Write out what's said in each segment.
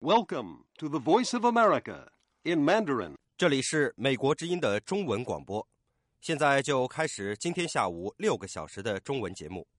Welcome to the Voice of America in Mandarin. 这里是美国之音的中文广播，现在就开始今天下午6个小时的中文节目。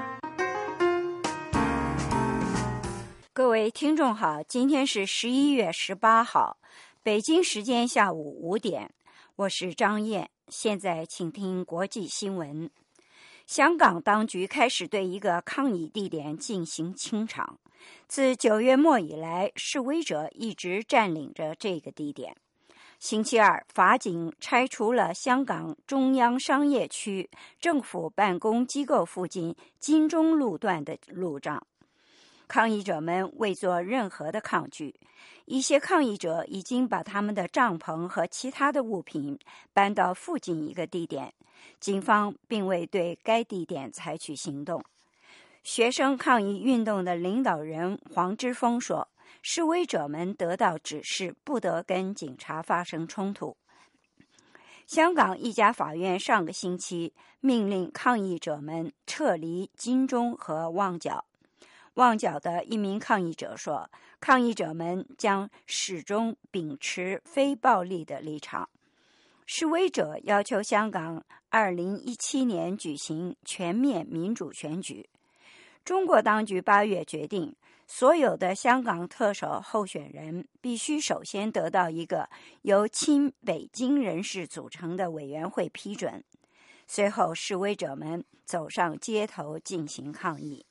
各位听众好，今天是11月18号，北京时间下午5点，我是张燕，现在请听国际新闻。香港当局开始对一个抗议地点进行清场，自9月末以来，示威者一直占领着这个地点。星期二，法警拆除了香港中央商业区政府办公机构附近金钟路段的路障。抗议者们未做任何的抗拒，一些抗议者已经把他们的帐篷和其他的物品搬到附近一个地点，警方并未对该地点采取行动。学生抗议运动的领导人黄之锋说，示威者们得到指示，不得跟警察发生冲突。香港一家法院上个星期命令抗议者们撤离金钟和旺角。旺角的一名抗议者说，抗议者们将始终秉持非暴力的立场。示威者要求香港2017年举行全面民主选举。中国当局8月决定，所有的香港特首候选人必须首先得到一个由亲北京人士组成的委员会批准。随后，示威者们走上街头进行抗议。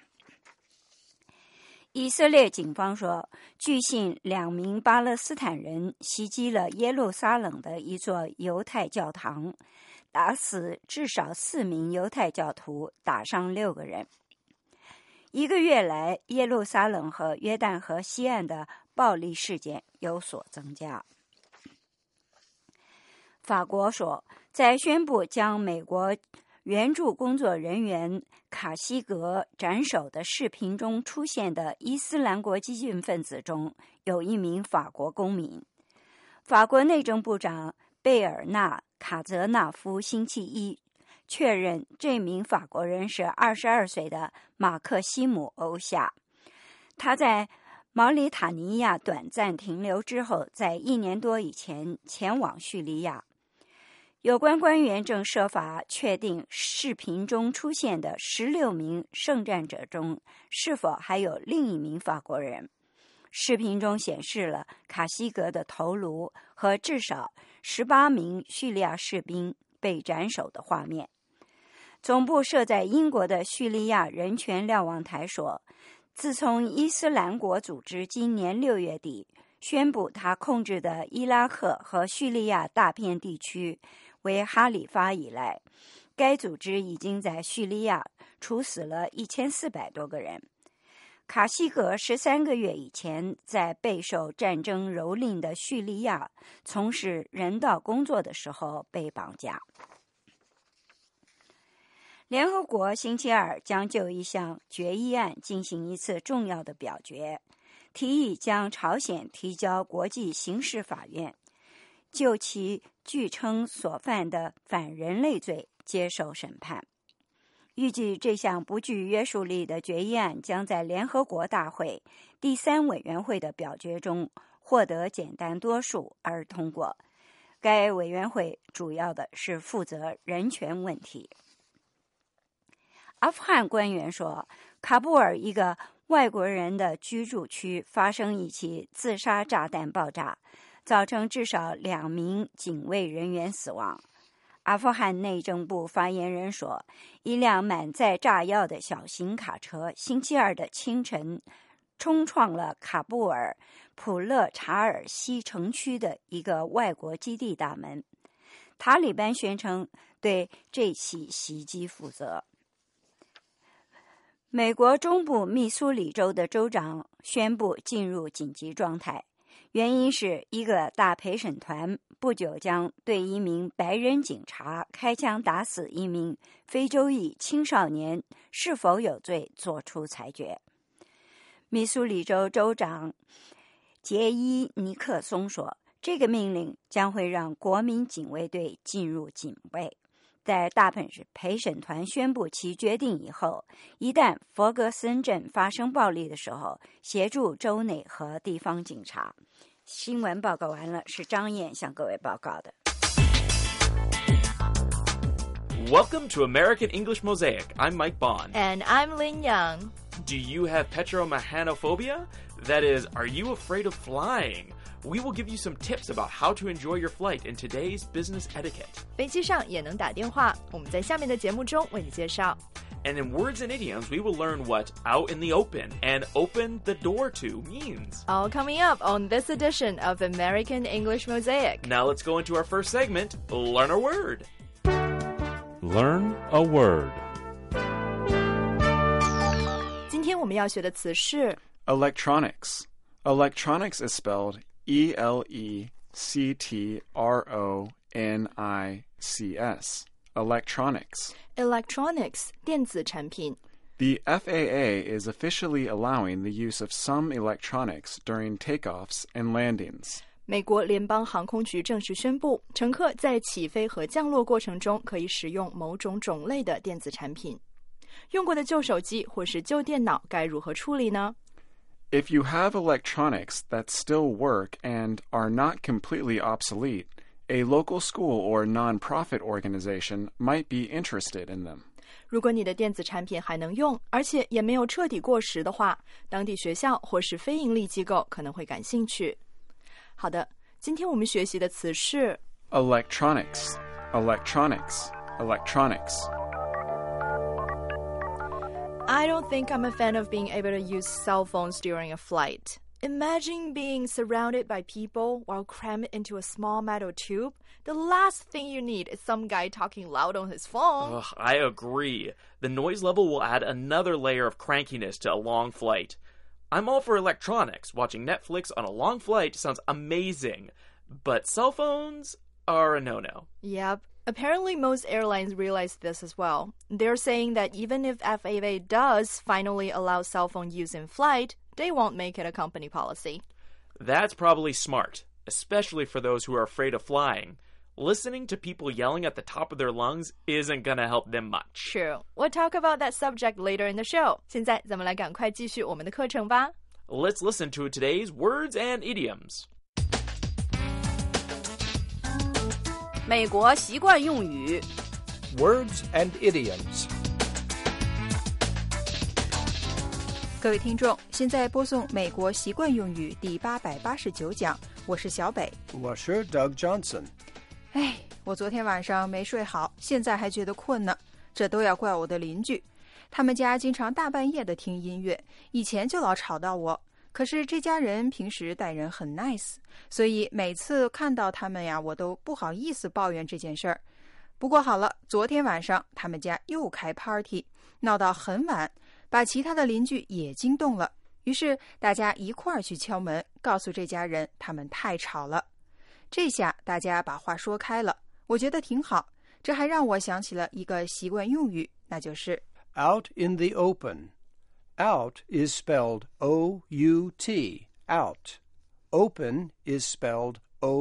以色列警方说，据信2名巴勒斯坦人袭击了耶路撒冷的一座犹太教堂，打死至少4名犹太教徒，打伤6个人。1个月来，耶路撒冷和约旦河西岸的暴力事件有所增加。法国说，在宣布将美国援助工作人员卡西格斩首的视频中出现的伊斯兰国激进分子中，有一名法国公民。法国内政部长贝尔纳·卡泽纳夫星期一确认，这名法国人是22岁的马克西姆·欧夏。他在毛里塔尼亚短暂停留之后，在1年多以前前往叙利亚。有关官员正设法确定视频中出现的16名圣战者中是否还有另一名法国人。视频中显示了卡西格的头颅和至少18名叙利亚士兵被斩首的画面。总部设在英国的叙利亚人权瞭望台说，自从伊斯兰国组织今年6月底宣布他控制的伊拉克和叙利亚大片地区为哈里发以来，该组织已经在叙利亚处死了1400多个人。卡西格13个月以前在备受战争蹂躏的叙利亚从事人道工作的时候被绑架。联合国星期二将就一项决议案进行一次重要的表决，提议将朝鲜提交国际刑事法院，就其据称所犯的反人类罪接受审判。预计这项不具约束力的决议案将在联合国大会第3委员会的表决中获得简单多数而通过。该委员会主要的是负责人权问题。阿富汗官员说，喀布尔一个外国人的居住区发生一起自杀炸弹爆炸，造成至少2名警卫人员死亡。阿富汗内政部发言人说，一辆满载炸药的小型卡车星期二的清晨冲撞了喀布尔普勒查尔西城区的一个外国基地大门。塔利班宣称对这起袭击负责。美国中部密苏里州的州长宣布进入紧急状态，原因是一个大陪审团不久将对一名白人警察开枪打死一名非洲裔青少年是否有罪作出裁决。密苏里州州长杰伊·尼克松说，这个命令将会让国民警卫队进入警备， 在大本市陪审团宣布其决定以后，一旦佛格森镇发生暴力的时候，协助州内和地方警察。新闻报告完了，是张燕向各位报告的。 Welcome to American English Mosaic. I'm Mike Bond. And I'm Lin Yang. Do you have petromechanophobia? That is, are you afraid of flying? We will give you some tips about how to enjoy your flight in today's business etiquette. 飞机上也能打电话，我们在下面的节目中为你介绍。 And in words and idioms, we will learn what out in the open and open the door to means. All coming up on this edition of American English Mosaic. Now let's go into our first segment, Learn a Word. Learn a word. 今天我们要学的词是 Electronics. Electronics is spelled E-L-E-C-T-R-O-N-I-C-S. Electronics. electronics 电子产品。 The FAA is officially allowing the use of some electronics during takeoffs and landings. 美国联邦航空局正式宣布，乘客在起飞和降落过程中可以使用某种种类的电子产品。用过的旧手机或是旧电脑该如何处理呢？ If you have electronics that still work and are not completely obsolete, a local school or nonprofit organization might be interested in them. 如果你的电子产品还能用，而且也没有彻底过时的话，当地学校或是非营利机构可能会感兴趣。好的，今天我们学习的词是 Electronics. Electronics. Electronics. I don't think I'm a fan of being able to use cell phones during a flight. Imagine being surrounded by people while crammed into a small metal tube. The last thing you need is some guy talking loud on his phone. Ugh, I agree. The noise level will add another layer of crankiness to a long flight. I'm all for electronics. Watching Netflix on a long flight sounds amazing. But cell phones are a no-no. Yep. Apparently, most airlines realize this as well. They're saying that even if FAA does finally allow cell phone use in flight, they won't make it a company policy. That's probably smart, especially for those who are afraid of flying. Listening to people yelling at the top of their lungs isn't gonna help them much. True. We'll talk about that subject later in the show. 现在咱们来赶快继续我们的课程吧。 Let's listen to today's words and idioms. 美国习惯用语 Words and idioms. 各位听众，现在播送美国习惯用语第889讲，我是小北。 我是 Doug Johnson. 我昨天晚上没睡好，现在还觉得困呢。这都要怪我的邻居，他们家经常大半夜的听音乐，以前就老吵到我。可是这家人平时待人很 nice， 所以每次看到他们呀，我都不好意思抱怨这件事儿。不过好了，昨天晚上他们家又开 party， 闹到很晚，把其他的邻居也惊动了。于是大家一块儿去敲门，告诉这家人他们太吵了。这下大家把话说开了，我觉得挺好。这还让我想起了一个习惯用语，那就是 Out in the open.Out is spelled O-U-T, out. Open is spelled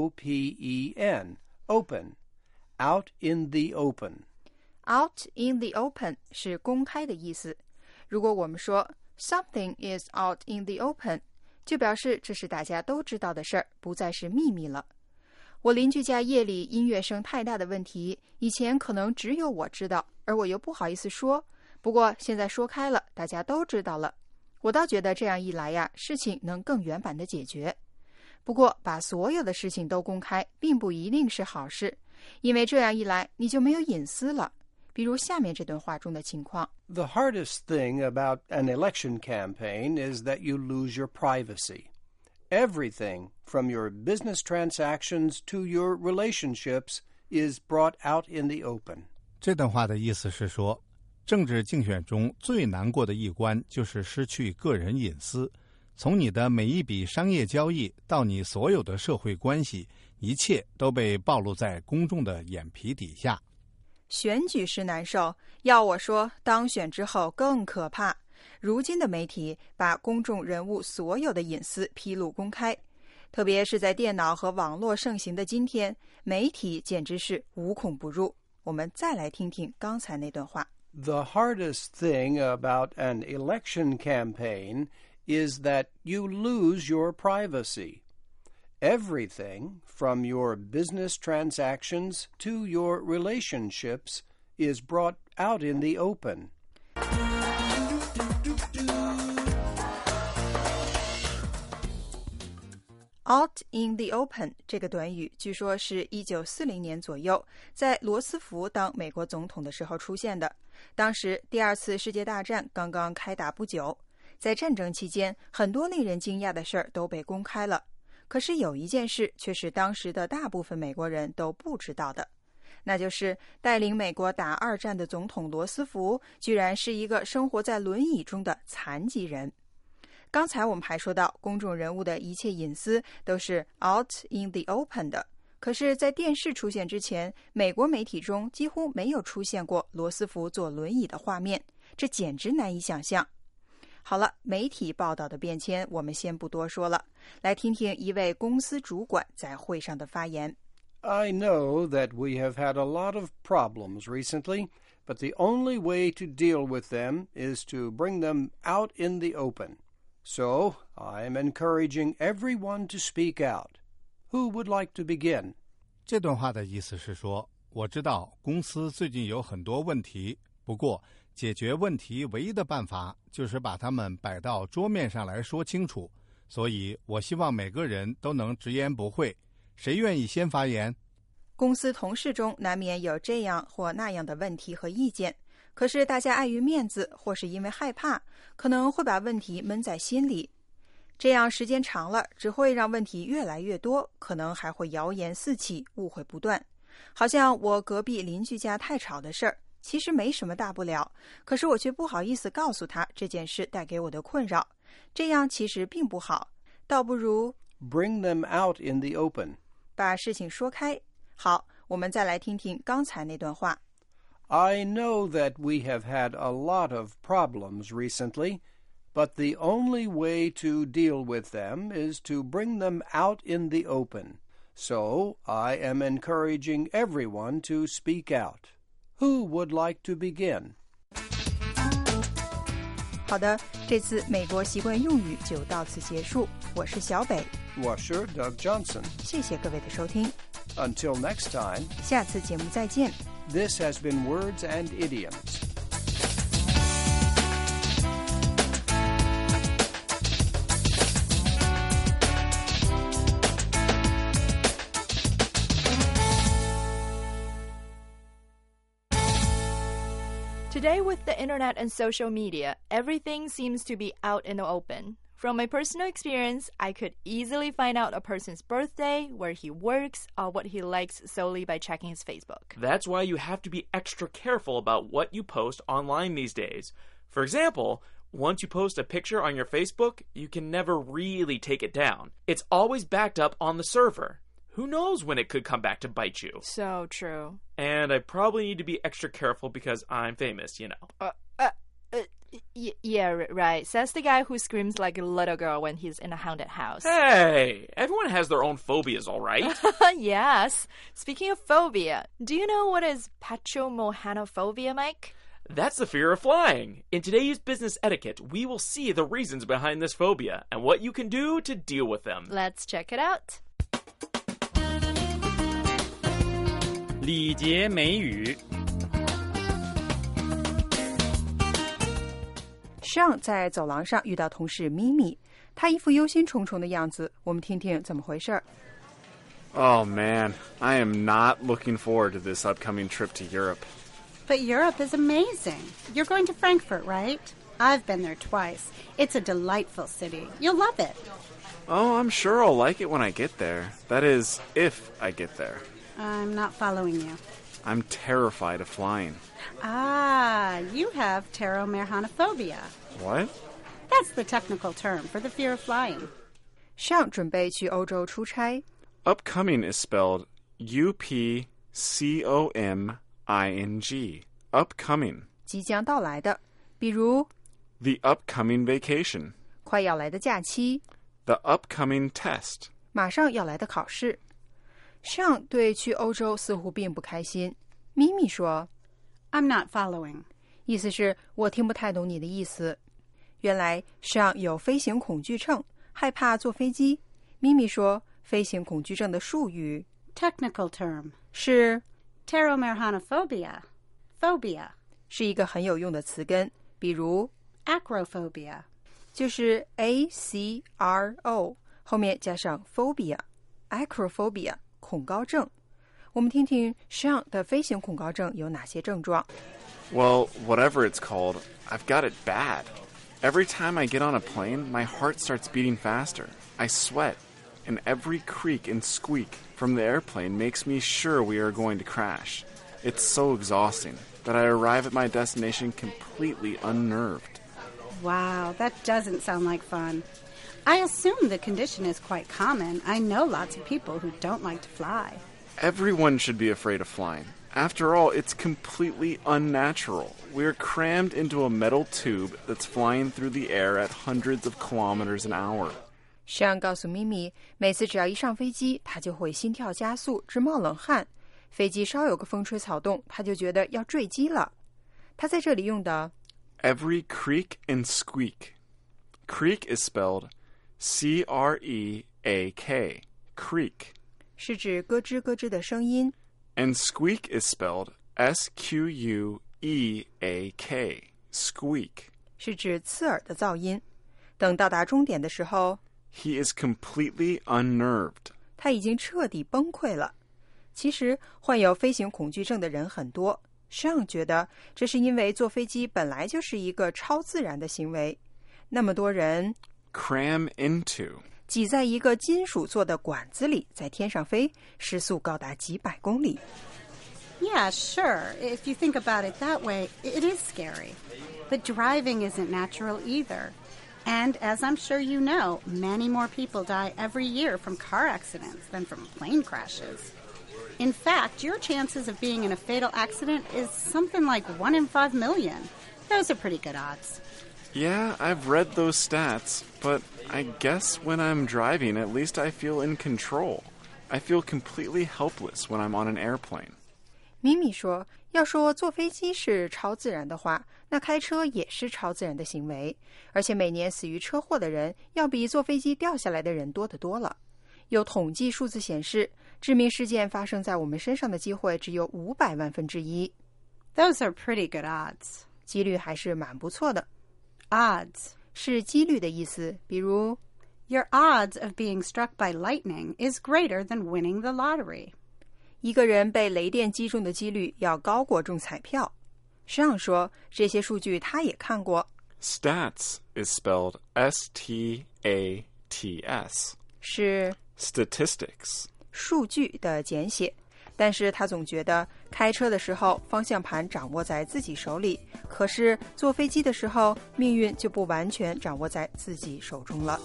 O-P-E-N, open. Out in the open. Out in the open 是公开的意思。如果我们说 something is out in the open， 就表示这是大家都知道的事儿，不再是秘密了。我邻居家夜里音乐声太大的问题，以前可能只有我知道，而我又不好意思说。不过现在说开了，大家都知道了。我倒觉得这样一来呀，事情能更圆满的解决。不过把所有的事情都公开，并不一定是好事，因为这样一来你就没有隐私了。比如下面这段话中的情况 The hardest thing about an election campaign is that you lose your privacy. Everything, from your business transactions to your relationships, is brought out in the open. 这段话的意思是说，政治竞选中最难过的一关就是失去个人隐私，从你的每一笔商业交易到你所有的社会关系，一切都被暴露在公众的眼皮底下。 选举时难受，要我说，当选之后更可怕。如今的媒体把公众人物所有的隐私披露公开，特别是在电脑和网络盛行的今天，媒体简直是无孔不入。 我们再来听听刚才那段话。 The hardest thing about an election campaign is that you lose your privacy. Everything, from your business transactions to your relationships, is brought out in the open. Out in the open 这个短语据说是1940年左右在罗斯福当美国总统的时候出现的。当时第二次世界大战刚刚开打不久，在战争期间很多令人惊讶的事儿都被公开了，可是有一件事却是当时的大部分美国人都不知道的，那就是带领美国打二战的总统罗斯福居然是一个生活在轮椅中的残疾人。刚才我们还说到公众人物的一切隐私都是 out in the open 的，可是在电视出现之前，美国媒体中几乎没有出现过罗斯福坐轮椅的画面，这简直难以想象。好了，媒体报道的变迁我们先不多说了，来听听一位公司主管在会上的发言。 I know that we have had a lot of problems recently, but the only way to deal with them is to bring them out in the open.So, I am encouraging everyone to speak out. Who would like to begin? 这段话的意思是说，我知道公司最近有很多问题，不过解决问题唯一的办法就是把它们摆到桌面上来说清楚，所以我希望每个人都能直言不讳。谁愿意先发言？ 公司同事中难免有这样或那样的问题和意见，可是大家碍于面子或是因为害怕，可能会把问题闷在心里，这样时间长了只会让问题越来越多，可能还会谣言四起，误会不断。好像我隔壁邻居家太吵的事儿，其实没什么大不了，可是我却不好意思告诉他这件事带给我的困扰，这样其实并不好，倒不如 Bring them out in the open. 把事情说开。好，我们再来听听刚才那段话。 I know that we have had a lot of problems recently, but the only way to deal with them is to bring them out in the open. So, I am encouraging everyone to speak out. Who would like to begin? 好的，这次美国习惯用语就到此结束。我是小北， 我是 Doug Johnson. 谢谢各位的收听。 Until next time, 下次节目再见。 This has been Words and Idioms. Today, with the internet and social media, everything seems to be out in the open. From my personal experience, I could easily find out a person's birthday, where he works, or what he likes solely by checking his Facebook. That's why you have to be extra careful about what you post online these days. For example, once you post a picture on your Facebook, you can never really take it down. It's always backed up on the server. Who knows when it could come back to bite you? So true. And I probably need to be extra careful because I'm famous, you know. Yeah, right. Says the guy who screams like a little girl when he's in a haunted house. Hey, everyone has their own phobias, all right? Yes. Speaking of phobia, do you know what is patchomohanophobia, Mike? That's the fear of flying. In today's business etiquette, we will see the reasons behind this phobia and what you can do to deal with them. Let's check it out. 礼节美语。 上在走廊上遇到同事咪咪，他一副忧心忡忡的样子，我们听听怎么回事。 Oh man, I am not looking forward to this upcoming trip to Europe. But Europe is amazing. You're going to Frankfurt, right? I've been there twice. It's a delightful city. You'll love it. Oh, I'm sure I'll like it when I get there. That is, if I get there. I'm not following you. I'm terrified of flying. Ah, you have pteromerhanophobia. What? That's the technical term for the fear of flying. 上准备去欧洲出差。 Upcoming is spelled UPCOMING. Upcoming. 即将到来的，比如 The upcoming vacation. 快要来的假期， The upcoming test. 马上要来的考试。上对去欧洲似乎并不开心， 咪咪说 I'm not following. 意思是我听不太懂你的意思。原来Sean有飞行恐惧症，害怕坐飞机。咪咪说飞行恐惧症的术语 Technical term. 是 Pteromerhanophobia. Phobia. 是一个很有用的词根，比如 Acrophobia. 就是 acro 后面加上 phobia acrophobia 恐高症。我们听听 Sean 的飞行恐高症有哪些症状。 Well, whatever it's called, I've got it bad. Every time I get on a plane, my heart starts beating faster. I sweat, and every creak and squeak from the airplane makes me sure we are going to crash. It's so exhausting that I arrive at my destination completely unnerved. Wow, that doesn't sound like fun. I assume the condition is quite common. I know lots of people who don't like to fly. Everyone should be afraid of flying. After all, it's completely unnatural. We're crammed into a metal tube that's flying through the air at hundreds of kilometers an hour. Sean 告诉咪咪，每次只要一上飞机，他就会心跳加速，直冒冷汗。飞机稍有个风吹草动，他就觉得要坠机了。他在这里用的 Every creak and squeak. Creak is spelled C-R-E-A-K. Creak. 是指咯吱咯吱的声音。 And squeak is spelled S-Q-U-E-A-K. Squeak. 是指刺耳的噪音。等到达终点的时候 He is completely unnerved. 他已经彻底崩溃了。其实患有飞行恐惧症的人很多，Sean觉得这是因为坐飞机本来就是一个超自然的行为。那么多人 Cram into. 挤在一个金属做的管子里，在天上飞，时速高达几百公里。 Yeah, sure. If you think about it that way, it is scary. But driving isn't natural either. And as I'm sure you know, many more people die every year from car accidents than from plane crashes. In fact, your chances of being in a fatal accident is something like 1 in 5 million. Those are pretty good odds. Yeah, I've read those stats, but I guess when I'm driving, at least I feel in control. I feel completely helpless when I'm on an airplane. 咪咪说，要说坐飞机是超自然的话，那开车也是超自然的行为，而且每年死于车祸的人要比坐飞机掉下来的人多得多了。有统计数字显示，致命事件发生在我们身上的机会只有500万分之1。 Those are pretty good odds. 几率还是蛮不错的。 Odds 是几率的意思，比如 Your odds of being struck by lightning is greater than winning the lottery. 一个人被雷电击中的几率要高过中彩票。Sean 说这些数据他也看过。 Stats is spelled S-T-A-T-S. 是 Statistics. 数据的简写。但是他总觉得开车的时候方向盘掌握在自己手里，可是坐飞机的时候命运就不完全掌握在自己手中了。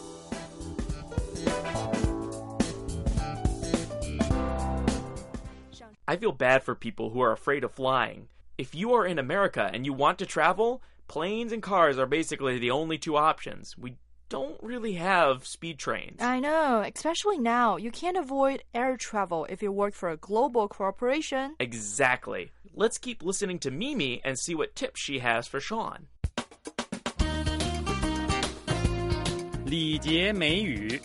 I feel bad for people who are afraid of flying. If you are in America and you want to travel, planes and cars are basically the only two options. We don't really have speed trains. I know, especially now. You can't avoid air travel if you work for a global corporation. Exactly. Let's keep listening to Mimi and see what tips she has for Sean. 礼节美语。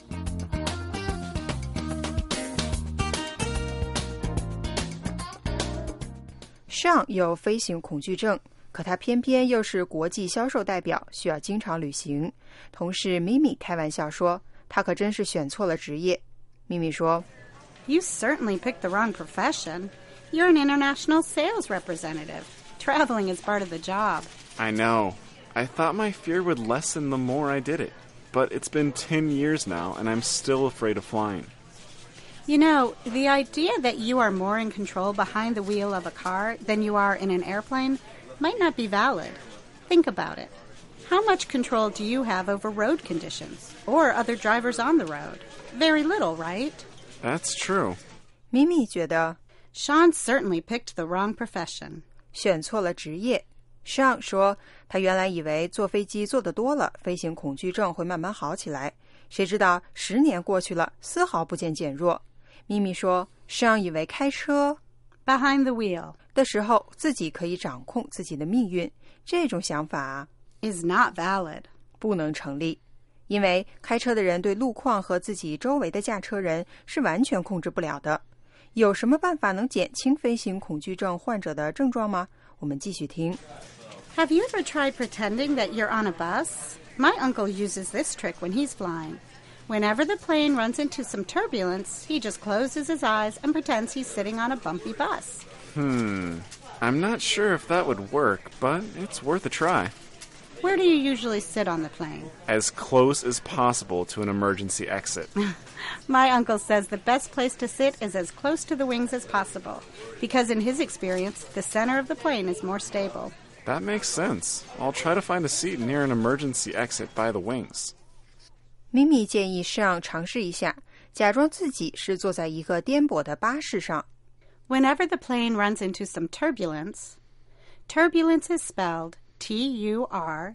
Sean 有飞行恐惧症，可他偏偏又是国际销售代表，需要经常旅行。同事咪咪开玩笑说，他可真是选错了职业。咪咪说 You certainly picked the wrong profession. You're an international sales representative. Traveling is part of the job. I know. I thought my fear would lessen the more I did it. But it's been 10 years now, and I'm still afraid of flying. You know, the idea that you are more in control behind the wheel of a car than you are in an airplane might not be valid. Think about it. How much control do you have over road conditions or other drivers on the road? Very little, right? That's true. 咪咪觉得 Sean certainly picked the wrong profession. 选错了职业。Sean 说他原来以为坐飞机坐得多了，飞行恐惧症会慢慢好起来，谁知道10年过去了，丝毫不见减弱。咪咪说 Sean 以为开车 By behind the wheel 的时候，自己可以掌控自己的命运，这种想法 is not valid. 不能成立，因为开车的人对路况和自己周围的驾车人是完全控制不了的。有什么办法能减轻飞行恐惧症患者的症状吗？我们继续听。 Have you ever tried pretending that you're on a bus? My uncle uses this trick when he's flying. Whenever the plane runs into some turbulence, he just closes his eyes and pretends he's sitting on a bumpy bus. I'm not sure if that would work, but it's worth a try. Where do you usually sit on the plane? As close as possible to an emergency exit. My uncle says the best place to sit is as close to the wings as possible, because in his experience, the center of the plane is more stable. That makes sense. I'll try to find a seat near an emergency exit by the wings. 咪咪建议上尝试一下，假装自己是坐在一个颠簸的巴士上。 Whenever the plane runs into some turbulence, turbulence is spelled Turbulence,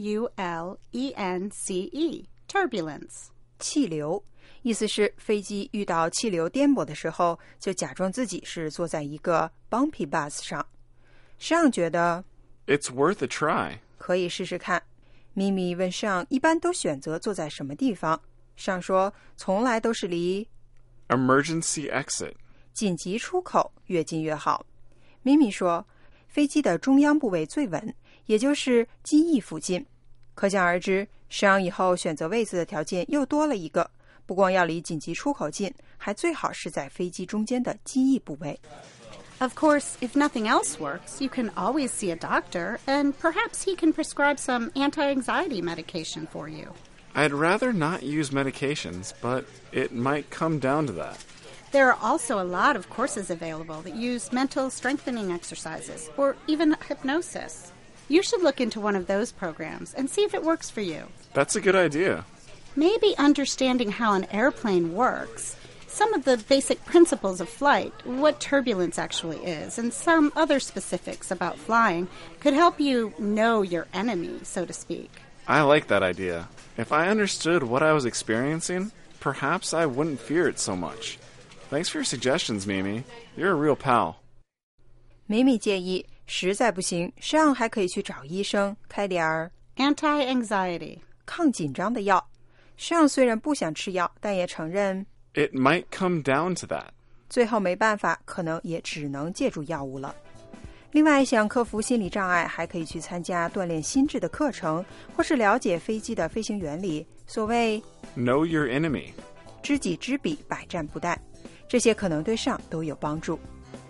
turbulence. 气流，意思是飞机遇到气流颠簸的时候，就假装自己是坐在一个 bumpy bus 上。上觉得 It's worth a try. 可以试试看。咪咪问上一般都选择坐在什么地方，上说从来都是离 Emergency exit. 紧急出口越近越好。咪咪说飞机的中央部位最稳，也就是机翼附近。可想而知，上以后选择位子的条件又多了一个，不光要离紧急出口近，还最好是在飞机中间的机翼部位。 Of course, if nothing else works, you can always see a doctor, and perhaps he can prescribe some anti-anxiety medication for you. I'd rather not use medications, but it might come down to that. There are also a lot of courses available that use mental strengthening exercises, or even hypnosis. You should look into one of those programs and see if it works for you. That's a good idea. Maybe understanding how an airplane works, some of the basic principles of flight, what turbulence actually is, and some other specifics about flying could help you know your enemy, so to speak. I like that idea. If I understood what I was experiencing, perhaps I wouldn't fear it so much. Thanks for your suggestions, Mimi. You're a real pal. 咪咪建议，实在不行，上还可以去找医生开点儿 anti-anxiety 抗紧张的药。上虽然不想吃药，但也承认 It might come down to that. 最后没办法，可能也只能借助药物了。另外，想克服心理障碍，还可以去参加锻炼心智的课程，或是了解飞机的飞行原理。所谓 Know your enemy. 知己知彼，百战不殆。这些可能对上都有帮助。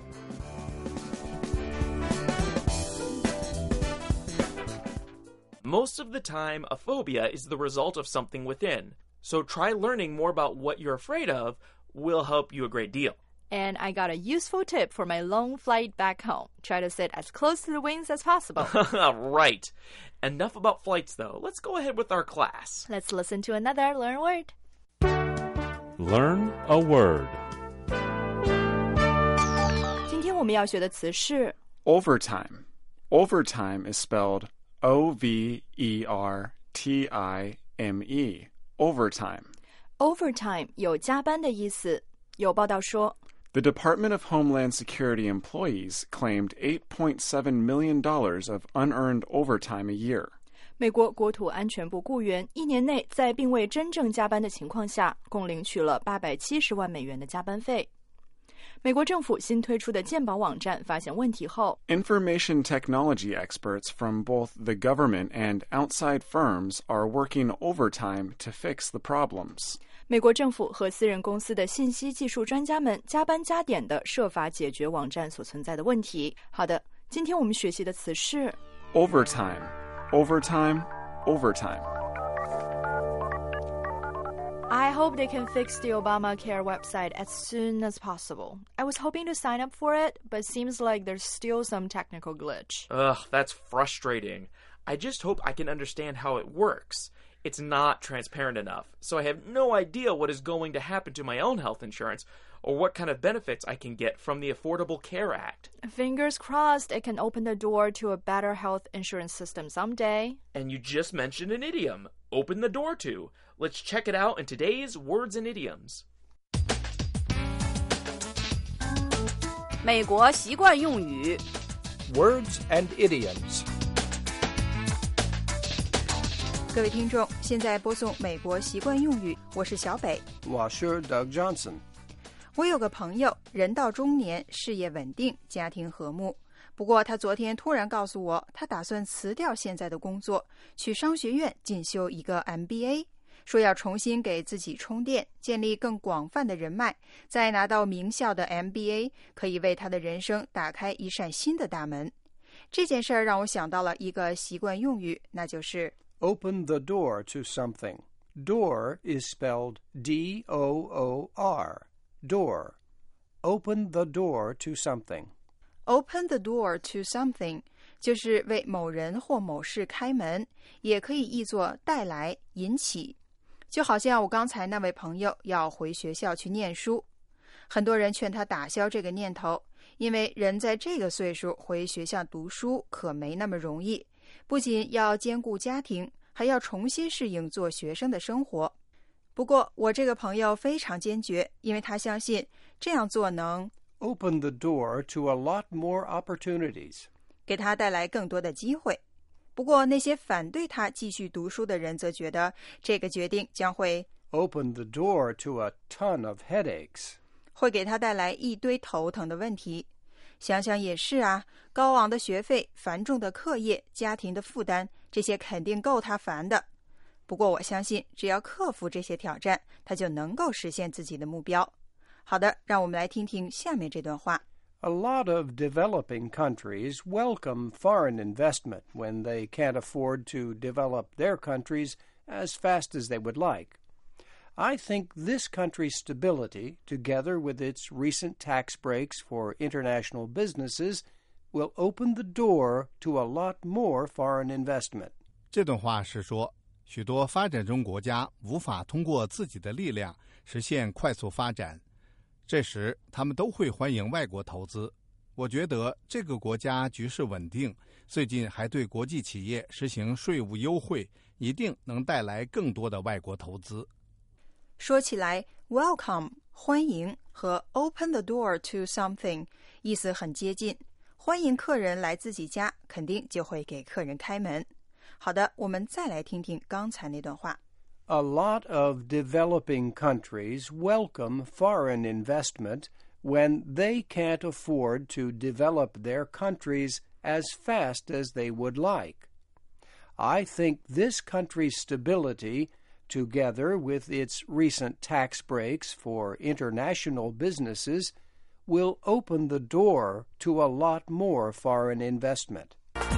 Most of the time, a phobia is the result of something within. So try learning more about what you're afraid of will help you a great deal. And I got a useful tip for my long flight back home. Try to sit as close to the wings as possible. Right. Enough about flights, though. Let's go ahead with our class. Let's listen to another Learn Word. Learn a word. 今天我们要学的词是 Overtime. Overtime is spelled Overtime. Overtime. overtime 有加班的意思。有报道说 The Department of Homeland Security employees claimed $8.7 million of unearned overtime a year. 美国国土安全部雇员1年内在并未真正加班的情况下，共领取了870万美元的加班费。美国政府新推出的健保网站发现问题后 Information technology experts from both the government and outside firms are working overtime to fix the problems. 美国政府和私人公司的信息技术专家们加班加点地设法解决网站所存在的问题。好的，今天我们学习的词是 Overtime. Overtime. Overtime. I hope they can fix the Obamacare website as soon as possible. I was hoping to sign up for it, but seems like there's still some technical glitch. Ugh, that's frustrating. I just hope I can understand how it works. It's not transparent enough, so I have no idea what is going to happen to my own health insurance or what kind of benefits I can get from the Affordable Care Act. Fingers crossed it can open the door to a better health insurance system someday. And you just mentioned an idiom, open the door to. Let's check it out in today's Words and Idioms. 美国习惯用语 Words and idioms. 各位听众，现在播送美国习惯用语，我是小北。 我是 Doug Johnson. 我有个朋友，人到中年，事业稳定，家庭和睦。不过他昨天突然告诉我，他打算辞掉现在的工作，去商学院进修一个 MBA， 说要重新给自己充电，建立更广泛的人脉，再拿到名校的 MBA， 可以为他的人生打开一扇新的大门。这件事儿让我想到了一个习惯用语，那就是 Open the door to something. Door is spelled D-O-O-R. Door. Open the door to something. Open the door to something 就是为某人或某事开门，也可以译作带来、引起。就好像我刚才那位朋友要回学校去念书，很多人劝他打消这个念头，因为人在这个岁数回学校读书可没那么容易，不仅要兼顾家庭，还要重新适应做学生的生活。不过我这个朋友非常坚决，因为他相信这样做能 Open the door to a lot more opportunities. 给他带来更多的机会。不过那些反对他继续读书的人则觉得这个决定将会 Open the door to a ton of headaches. 会给他带来一堆头疼的问题。想想也是啊，高昂的学费、繁重的课业、家庭的负担，这些肯定够他烦的。不过我相信，只要克服这些挑战，他就能够实现自己的目标。好的，让我们来听听下面这段话。 A lot of developing countries welcome foreign investment when they can't afford to develop their countries as fast as they would like. I think this country's stability, together with its recent tax breaks for international businesses, will open the door to a lot more foreign investment. 这段话是说，许多发展中国家无法通过自己的力量实现快速发展，这时他们都会欢迎外国投资。我觉得这个国家局势稳定，最近还对国际企业实行税务优惠，一定能带来更多的外国投资。 说起来 welcome 欢迎和 open the door to something 意思很接近，欢迎客人来自己家，肯定就会给客人开门。好的，我们再来听听刚才那段话。 A lot of developing countries welcome foreign investment when they can't afford to develop their countries as fast as they would like. I think this country's stability, together with its recent tax breaks for international businesses, will open the door to a lot more foreign investment.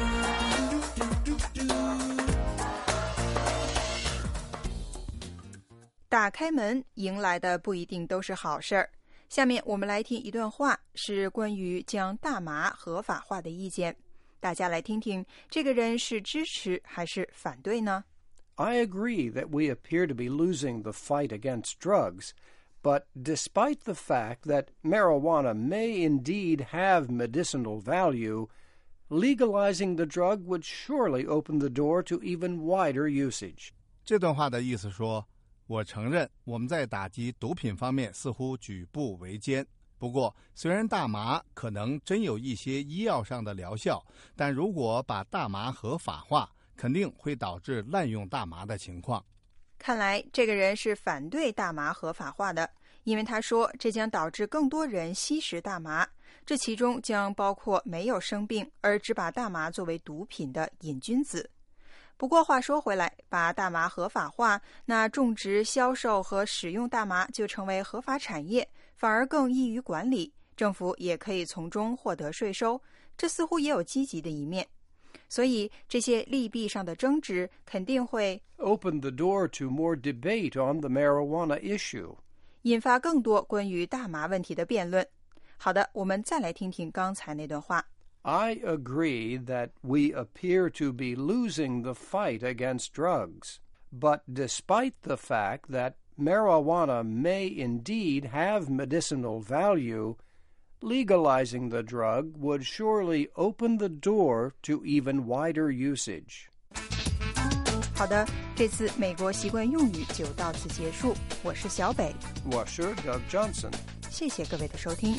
打开门，迎来的不一定都是好事儿。下面我们来听一段话，是关于将大麻合法化的意见。大家来听听，这个人是支持还是反对呢？ I agree that we appear to be losing the fight against drugs, but despite the fact that marijuana may indeed have medicinal value, legalizing the drug would surely open the door to even wider usage. 这段话的意思说，我承认我们在打击毒品方面似乎举步维艰，不过虽然大麻可能真有一些医药上的疗效，但如果把大麻合法化，肯定会导致滥用大麻的情况。 看来这个人是反对大麻合法化的，因为他说这将导致更多人吸食大麻，这其中将包括没有生病而只把大麻作为毒品的瘾君子。不过话说回来，把大麻合法化，那种植、销售和使用大麻就成为合法产业，反而更易于管理，政府也可以从中获得税收，这似乎也有积极的一面。所以这些利弊上的争执肯定会 open the door to more debate on the marijuana issue. 引发更多关于大麻问题的辩论。好的，我们再来听听刚才那段话。 I agree that we appear to be losing the fight against drugs, but despite the fact that marijuana may indeed have medicinal value, legalizing the drug would surely open the door to even wider usage. 好的，这次美国习惯用语就到此结束。我是小北， 我是 Doug Johnson， 谢谢各位的收听。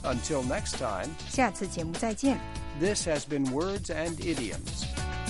Until next time, 下次节目再见。 this has been Words and Idioms.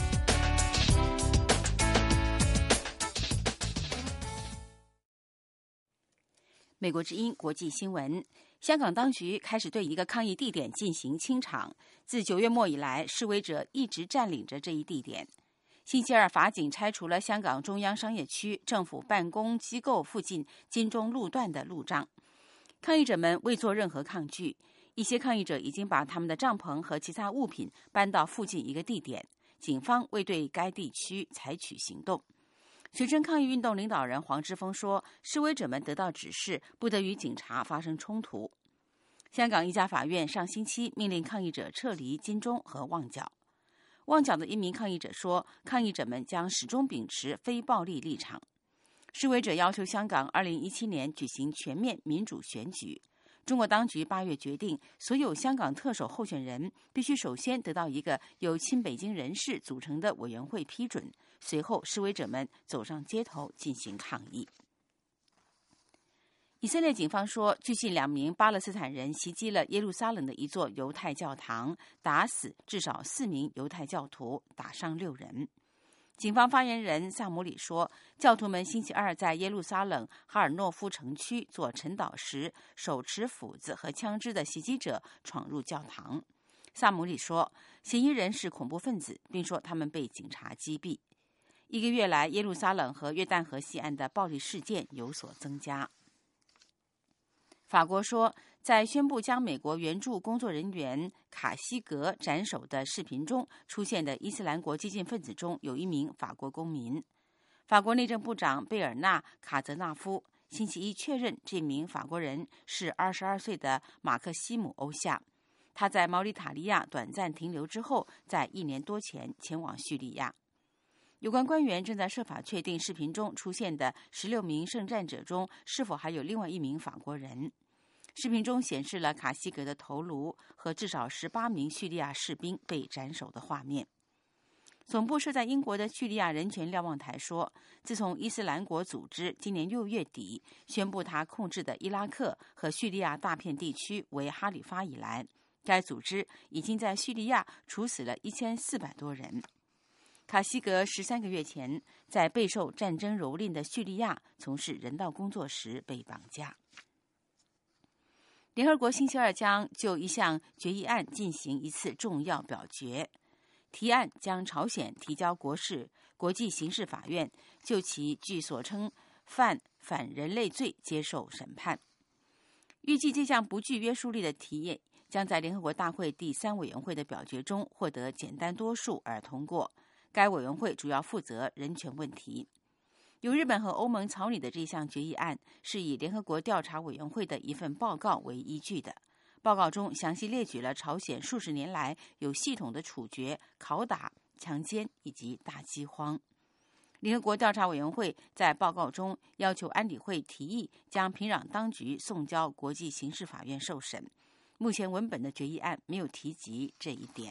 美国之音国际新闻：香港当局开始对一个抗议地点进行清场。自9月末以来，示威者一直占领着这一地点。星期二，法警拆除了香港中央商业区政府办公机构附近金钟路段的路障。抗议者们未做任何抗拒，一些抗议者已经把他们的帐篷和其他物品搬到附近一个地点。警方未对该地区采取行动。学生抗议运动领导人黄之锋说，示威者们得到指示，不得与警察发生冲突。香港一家法院上星期命令抗议者撤离金钟和旺角。旺角的一名抗议者说，抗议者们将始终秉持非暴力立场。示威者要求香港2017年举行全面民主选举。中国当局8月决定，所有香港特首候选人必须首先得到一个由亲北京人士组成的委员会批准，随后示威者们走上街头进行抗议。以色列警方说，据信2名巴勒斯坦人袭击了耶路撒冷的一座犹太教堂，打死至少4名犹太教徒，打伤6人。警方发言人萨姆里说，教徒们星期二在耶路撒冷哈尔诺夫城区做晨祷时，手持斧子和枪支的袭击者闯入教堂。萨姆里说，嫌疑人是恐怖分子，并说他们被警察击毙。1个月来，耶路撒冷和约旦河西岸的暴力事件有所增加。法国说，在宣布将美国援助工作人员卡西格斩首的视频中出现的伊斯兰国激进分子中有1名法国公民。法国内政部长贝尔纳·卡泽纳夫星期一确认，这名法国人是22岁的马克西姆·欧夏。他在毛里塔利亚短暂停留之后，在1年多前前往叙利亚。有关官员正在设法确定视频中出现的16名圣战者中是否还有另外1名法国人。视频中显示了卡西格的头颅和至少18名叙利亚士兵被斩首的画面。总部设在英国的叙利亚人权瞭望台说，自从伊斯兰国组织今年6月底宣布他控制的伊拉克和叙利亚大片地区为哈里发以来，该组织已经在叙利亚处死了1400多人。卡西格13个月前在备受战争蹂躏的叙利亚从事人道工作时被绑架。联合国星期二将就一项决议案进行一次重要表决，提案将朝鲜提交国际刑事法院，就其据所称犯反人类罪接受审判。预计这项不具约束力的提议将在联合国大会第3委员会的表决中获得简单多数而通过。该委员会主要负责人权问题。由日本和欧盟草拟的这项决议案是以联合国调查委员会的一份报告为依据的。报告中详细列举了朝鲜数十年来有系统的处决、拷打、强奸以及大饥荒。联合国调查委员会在报告中要求安理会提议将平壤当局送交国际刑事法院受审。目前文本的决议案没有提及这一点。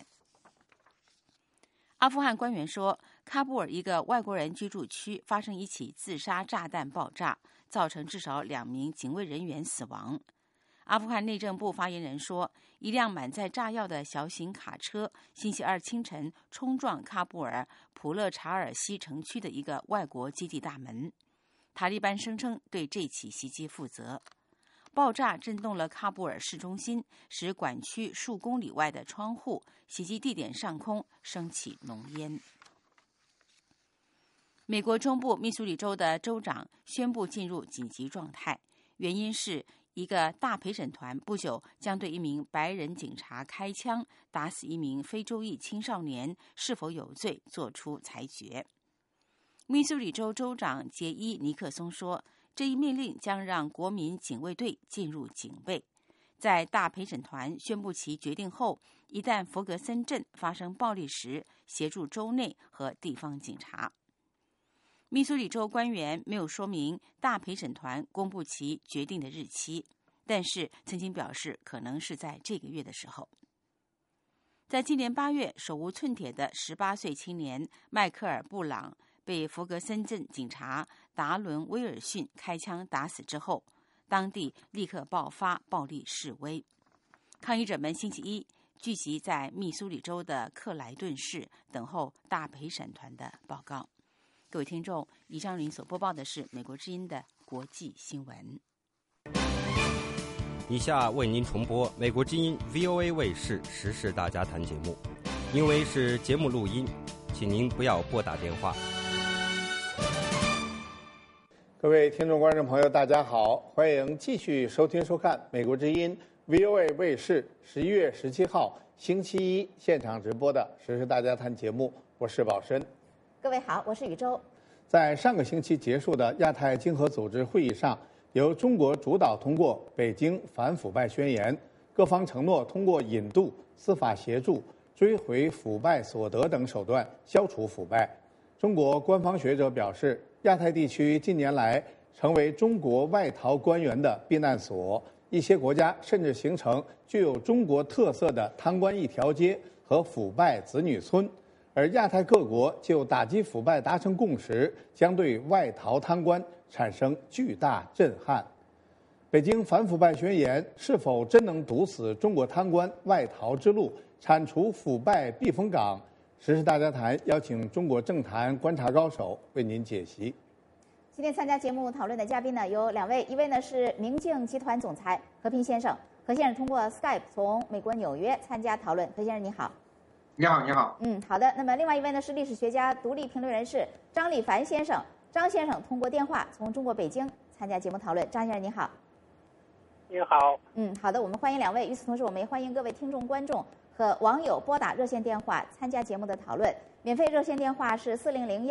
阿富汗官员说，喀布尔一个外国人居住区发生一起自杀炸弹爆炸，造成至少2名警卫人员死亡。阿富汗内政部发言人说，一辆满载炸药的小型卡车星期二清晨冲撞喀布尔普勒查尔西城区的一个外国基地大门。塔利班声称对这起袭击负责。爆炸震动了喀布尔市中心，使管区数公里外的窗户、袭击地点上空升起浓烟。美国中部密苏里州的州长宣布进入紧急状态，原因是一个大陪审团不久将对1名白人警察开枪打死1名非洲裔青少年是否有罪作出裁决。密苏里州州长杰伊·尼克松说，这一命令将让国民警卫队进入警备。在大陪审团宣布其决定后，一旦弗格森镇发生暴力时，协助州内和地方警察。密苏里州官员没有说明大陪审团公布其决定的日期，但是曾经表示可能是在这个月的时候。在今年8月，手无寸铁的18岁青年迈克尔·布朗被弗格森镇警察达伦·威尔逊开枪打死之后，当地立刻爆发暴力示威。 抗议者们星期一聚集在密苏里州的克莱顿市，等候大陪审团的报告。各位听众，以上您所播报的是美国之音的国际新闻。 以下为您重播美国之音 VOA 卫视时事大家谈节目，因为是节目录音，请您不要拨打电话。 各位听众观众朋友大家好，欢迎继续收听收看美国之音 VOA 卫视11月17号星期一现场直播的时事大家谈节目，我是宝申。 各位好，我是宇宙。 在上个星期结束的亚太经合组织会议上，由中国主导通过北京反腐败宣言，各方承诺通过引渡、司法协助、追回腐败所得等手段消除腐败。中国官方学者表示，亚太地区近年来成为中国外逃官员的避难所，一些国家甚至形成具有中国特色的贪官一条街和腐败子女村。而亚太各国就打击腐败达成共识，将对外逃贪官产生巨大震撼。北京反腐败宣言是否真能堵死中国贪官外逃之路，铲除腐败避风港？时事大家谈邀请中国政坛观察高手为您解析。 今天参加节目讨论的嘉宾呢有两位，一位呢是明镜集团总裁何平先生，何先生通过 Skype 从美国纽约参加讨论。何先生你好。 你好，你好。 好的。那么另外一位呢是历史学家、独立评论人士张立凡先生，张先生通过电话从中国北京参加节目讨论。张先生你好。 你好。 好的，我们欢迎两位。与此同时，我们也欢迎各位听众、观众和网友拨打热线电话参加节目的讨论。免费热线电话是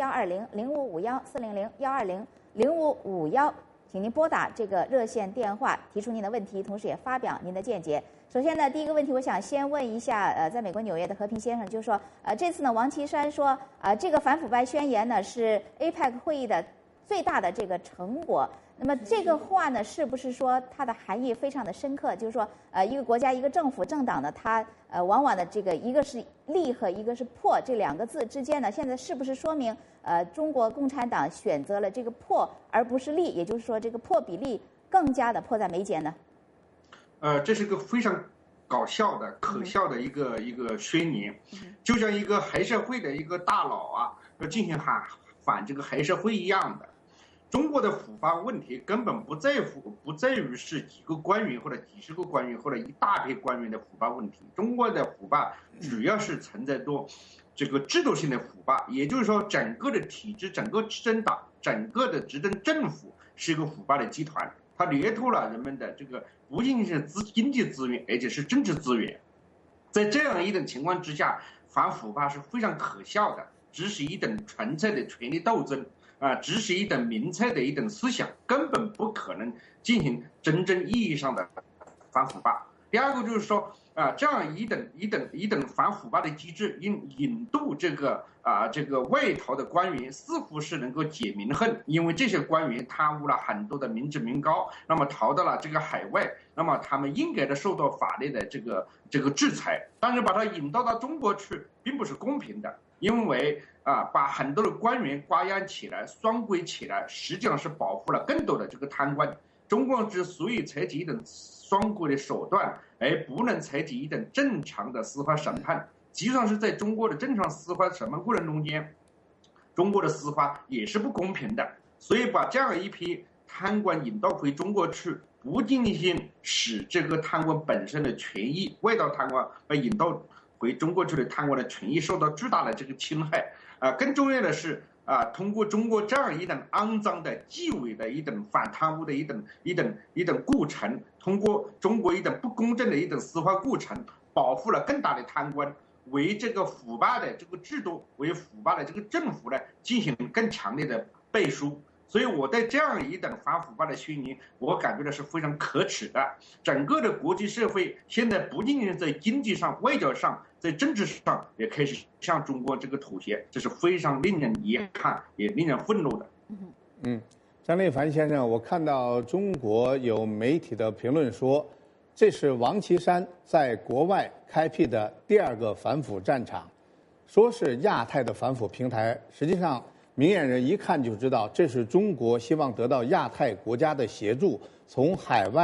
400-120-0551，400-120-0551，请您拨打这个热线电话，提出您的问题，同时也发表您的见解。首先呢，第一个问题，我想先问一下，在美国纽约的和平先生，就是说，这次呢，王岐山说，这个反腐败宣言呢是 APEC 会议的最大的这个成果。那么这个话呢，是不是说它的含义非常的深刻？就是说，一个国家、一个政府、政党呢，它往往的这个一个是利和一个是破这两个字之间呢，现在是不是说明中国共产党选择了这个破而不是利？也就是说，这个破比利更加的迫在眉睫呢？ 这是个非常搞笑的、可笑的一个宣言，就像一个黑社会的一个大佬啊，要进行反这个黑社会一样的。中国的腐败问题根本不在于是几个官员或者几十个官员或者一大批官员的腐败问题。中国的腐败主要是存在着这个制度性的腐败，也就是说，整个的体制、整个执政党、整个的执政政府是一个腐败的集团，它掠夺了人们的这个不仅仅是经济资源，而且是政治资源。在这样一种情况之下，反腐败是非常可笑的，只是一等纯粹的权力斗争。只是一等民粹的一等思想，根本不可能进行真正意义上的反腐败。第二个就是说，这样一等反腐败的机制，引渡这个外逃的官员，似乎是能够解民恨，因为这些官员贪污了很多的民脂民膏，那么逃到了这个海外，那么他们应该的受到法律的这个制裁，但是把它引渡到中国去，并不是公平的。因为把很多的官员瓜养起来、双规起来，实际上是保护了更多的这个贪官。中国之所以采取一种双规的手段，而不能采取一种正常的司法审判，实际上是在中国的正常司法审判过程中间，中国的司法也是不公平的。所以把这样一批贪官引到回中国去，不仅仅使这个贪官本身的权益，外逃贪官被引到回中国去的贪官的权益受到巨大的这个侵害。更重要的是通过中国这样一等肮脏的、纪委的一等反贪污的一等过程，通过中国一等不公正的一等司法过程，保护了更大的贪官，为这个腐败的这个制度、为腐败的这个政府呢进行更强烈的背书。所以我对这样一等反腐败的宣言，我感觉到是非常可耻的。整个的国际社会现在不仅仅在经济上、外交上，在政治上也开始向中国这个妥协，这是非常令人遗憾也令人愤怒的。 张立凡先生，我看到中国有媒体的评论说，这是王岐山在国外开辟的第二个反腐战场，说是亚太的反腐平台，实际上明眼人一看就知道，这是中国希望得到亚太国家的协助，从海外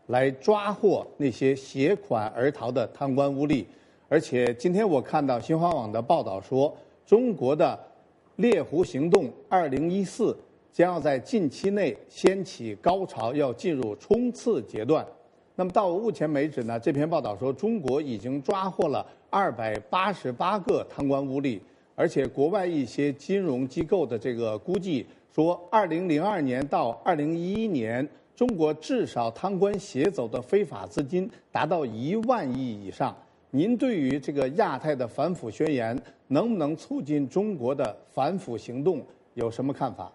来抓获那些携款而逃的贪官污吏。而且今天我看到新华网的报道说，中国的猎狐行动2014将要在近期内掀起高潮，要进入冲刺阶段。那么到目前为止呢，这篇报道说中国已经抓获了288个贪官污吏，而且国外一些金融机构的这个估计说，2002年到2011年，中国至少贪官携走的非法资金达到1万亿以上。您对于这个亚太的反腐宣言能不能促进中国的反腐行动有什么看法？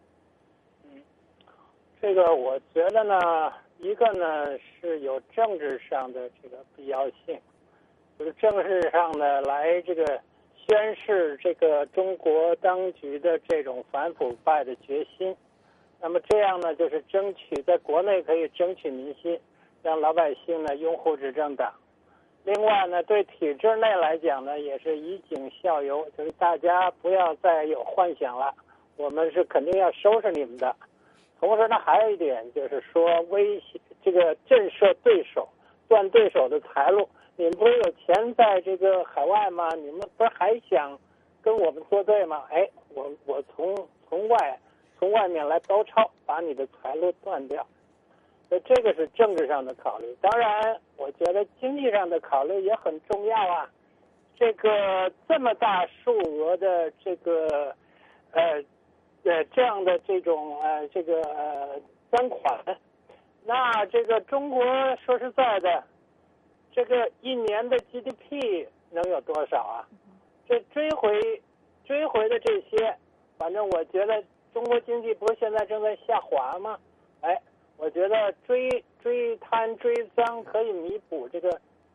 这个我觉得呢，一个呢是有政治上的这个必要性，就是政治上呢来这个宣示这个中国当局的这种反腐败的决心。那么这样呢，就是争取在国内可以争取民心，让老百姓呢拥护执政党。另外呢，对体制内来讲呢，也是以儆效尤，就是大家不要再有幻想了，我们是肯定要收拾你们的。同时呢，还有一点就是说，威胁这个震慑对手，断对手的财路。你们不是有钱在这个海外吗？你们不是还想跟我们作对吗？哎，我从外面来包抄，把你的财路断掉。所以这个是政治上的考虑。当然，我觉得经济上的考虑也很重要啊。这个这么大数额的这个这样的这种赃款，那这个中国说实在的，这个一年的 GDP 能有多少啊？这追回的这些，反正我觉得中国经济不是现在正在下滑吗？哎，我觉得追贪追赃可以弥补这个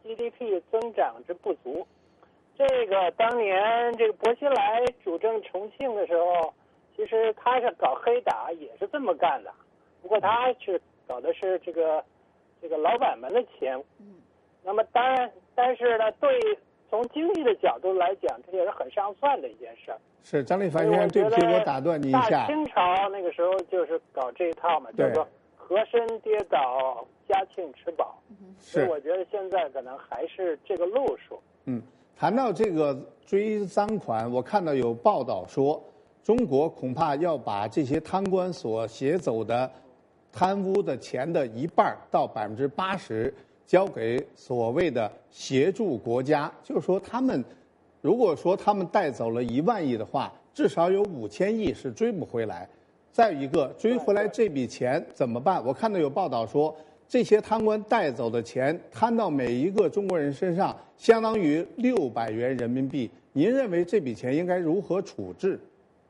GDP 增长之不足。这个当年这个薄熙来主政重庆的时候，其实他是搞黑打，也是这么干的。不过他是搞的是这个老板们的钱。那么当然，但是呢，从经济的角度来讲，这也是很上算的一件事儿。 是张立凡先生，对不起，我打断您一下。 大清朝那个时候就是搞这一套嘛，叫做和珅跌倒，嘉庆吃饱。所以我觉得现在可能还是这个路数。 谈到这个追赃款，我看到有报道说，中国恐怕要把这些贪官所携走的贪污的钱的一半到80%交给所谓的协助国家，就是说他们如果说他们带走了1万亿的话，至少有5000亿是追不回来。再一个，追回来这笔钱怎么办？我看到有报道说，这些贪官带走的钱摊到每一个中国人身上，相当于600元人民币。您认为这笔钱应该如何处置？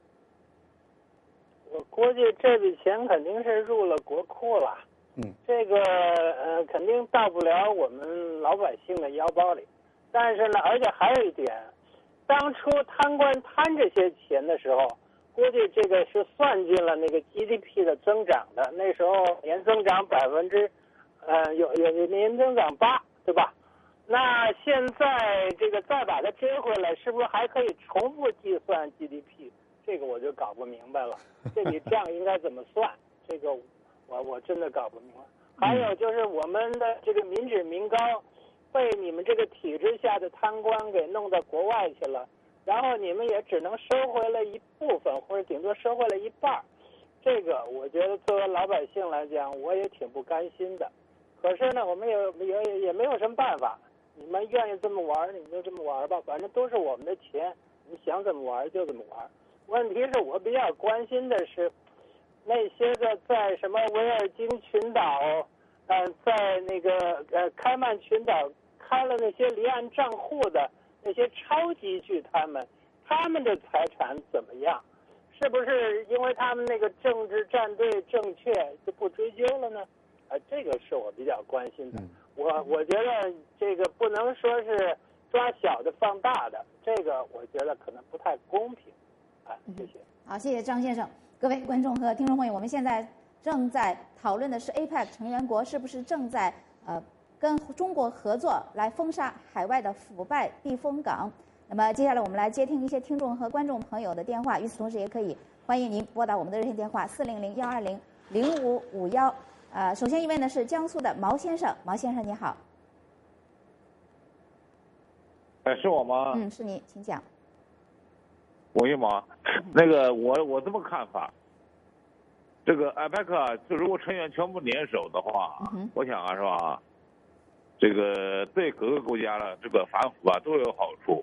我估计这笔钱肯定是入了国库了。这个肯定到不了我们老百姓的腰包里。但是呢，而且还有一点，当初贪官贪这些钱的时候，估计这个是算进了那个 GDP 的增长的。那时候年增长有年增长8%，对吧？那现在这个再把它追回来，是不是还可以重复计算 GDP？ 这个我就搞不明白了。这笔账应该怎么算？这个我真的搞不明白。还有就是我们的这个民脂民膏被你们这个体制下的贪官给弄到国外去了，然后你们也只能收回来一部分，或者顶多收回来一半。这个我觉得作为老百姓来讲，我也挺不甘心的。可是呢，我们也没有什么办法。你们愿意这么玩，你们就这么玩吧，反正都是我们的钱，你想怎么玩就怎么玩。问题是我比较关心的是，那些个在什么维尔京群岛，在那个开曼群岛开了那些离岸账户的那些超级巨贪们，他们的财产怎么样？是不是因为他们那个政治站队正确就不追究了呢？这个是我比较关心的。我觉得这个不能说是抓小的放大的，这个我觉得可能不太公平。谢谢。 好，谢谢张先生。各位观众和听众朋友，我们现在正在讨论的是 APEC 成员国是不是正在跟中国合作来封杀海外的腐败避风港。那么接下来我们来接听一些听众和观众朋友的电话，与此同时也可以欢迎您拨打我们的热线电话400-120-0551。 首先一位呢是江苏的毛先生，毛先生你好。 是我吗？ 是你，请讲。 我一毛，那个我这么看法，这个 APEC 就如果成员全部联手的话，我想啊是吧，这个对各个国家的这个反腐啊都有好处。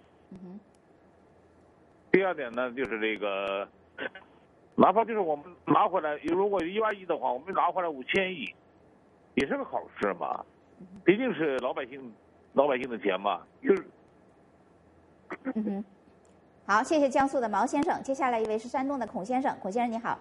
第二点呢，就是这个，哪怕就是我们拿回来，如果1万亿的话，我们拿回来5000亿，也是个好事嘛，毕竟是老百姓的钱嘛，就是。 好，谢谢江苏的毛先生。接下来一位是山东的孔先生，孔先生你好。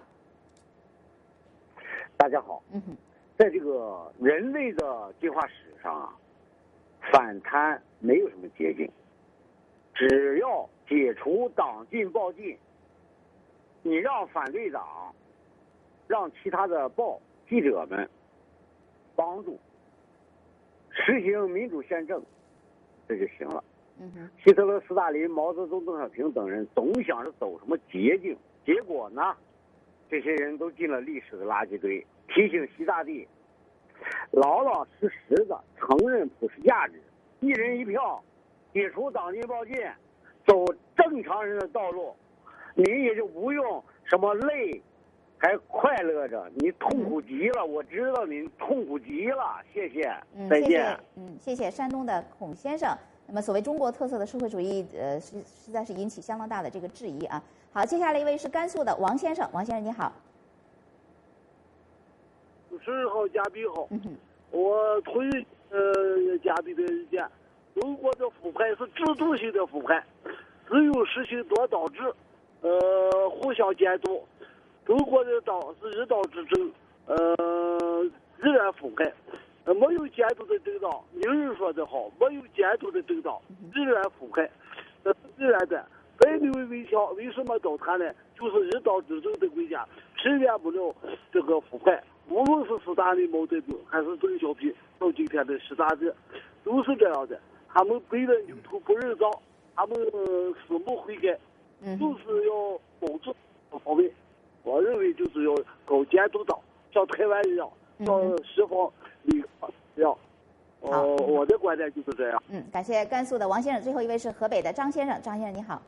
大家好。在这个人类的进化史上啊，反贪没有什么捷径，只要解除党禁报禁，你让反对党，让其他的记者们帮助实行民主宪政，这就行了。希特勒、斯大林、毛泽东、邓小平等人总想着走什么捷径，结果呢，这些人都进了历史的垃圾堆。提醒习大帝，老老实实的承认普世价值，一人一票，解除党禁报禁，走正常人的道路，你也就不用什么累，还快乐着，你痛苦极了。我知道你痛苦极了，谢谢，再见。 谢谢山东的孔先生。那么，所谓中国特色的社会主义，实在是引起相当大的这个质疑啊。好，接下来一位是甘肃的王先生，王先生你好。 主持人好，嘉宾好。我同意嘉宾的意见。中国的腐败是制度性的腐败，只有实行多党制，互相监督。中国的党是一党执政，依然腐败。没有监督的政党，名人说得好，没有监督的政党依然腐败，自然的。百年围墙为什么倒塌呢？就是一党执政的国家避免不了这个腐败。无论是斯大林、毛泽东还是邓小平，到今天的习大大，都是这样的。他们背了牛头不认账，他们死不悔改，就是要保住方面。我认为就是要搞监督党，像台湾一样，像西方一样。我的观点就是这样。 感谢甘肃的王先生。最后一位是河北的张先生，张先生你好。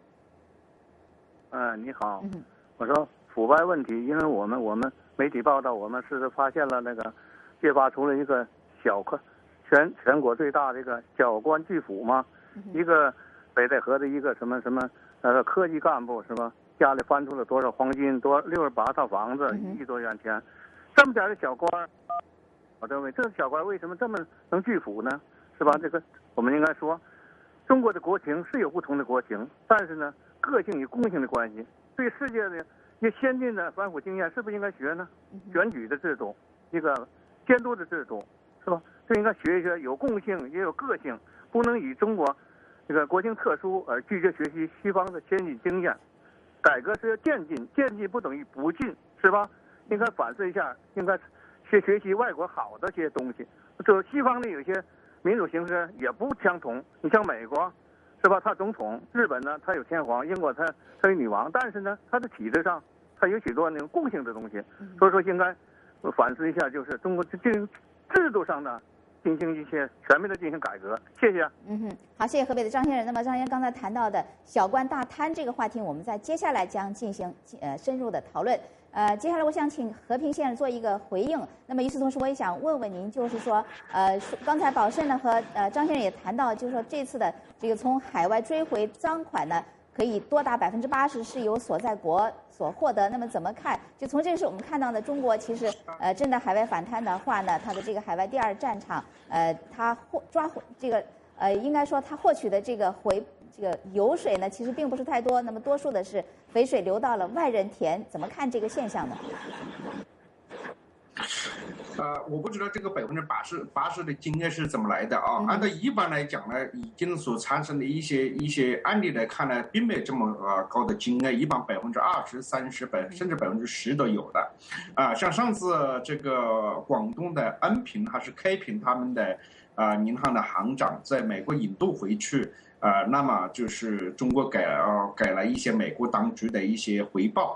你好。我说腐败问题，因为我们媒体报道，我们是发现了那个揭发出了一个全国最大的一个小官巨腐嘛，一个北戴河的一个什么科技干部是吧？家里翻出了多少黄金，多68套房子，1亿多元钱，这么点的小官，我认为这个小官为什么这么能巨腐呢？是吧？这个我们应该说，中国的国情是有不同的国情，但是呢，个性与共性的关系，对世界的一些先进的反腐经验是不是应该学呢？选举的制度，一个监督的制度，是吧？这应该学一学，有共性也有个性，不能以中国这个国情特殊而拒绝学习西方的先进经验。改革是要渐进，渐进不等于不进，是吧？应该反思一下，应该学习外国好的这些东西。这西方的有些民主形式也不相同，你像美国，是吧？他总统，日本呢，他有天皇，英国他有女王，但是呢，他的体制上他有许多那种共性的东西，所以说应该反思一下，就是中国制度上呢进行一些全面的进行改革。谢谢。 好，谢谢河北的张先生。那么张先生刚才谈到的小官大贪这个话题，我们在接下来将进行深入的讨论。接下来我想请和平先生做一个回应。那么与此同时，我也想问问您，就是说，刚才宝胜呢和张先生也谈到，就是说这次的这个从海外追回赃款呢，可以多达80%是由所在国所获得。那么怎么看？就从这个是我们看到的，中国其实真的海外反贪的话呢，它的这个海外第二战场，它应该说它获取的这个油水呢，其实并不是太多，那么多数的是肥水流到了外人田。怎么看这个现象呢？ 我不知道这个80%的经验是怎么来的啊？按照一般来讲呢，已经所产生的一些案例来看呢，并没有这么高的经验，一般20%、30%甚至10%都有的。像上次这个广东的恩平还是开平他们的银行的行长在美国引渡回去。那么就是中国给了一些美国当局的一些回报，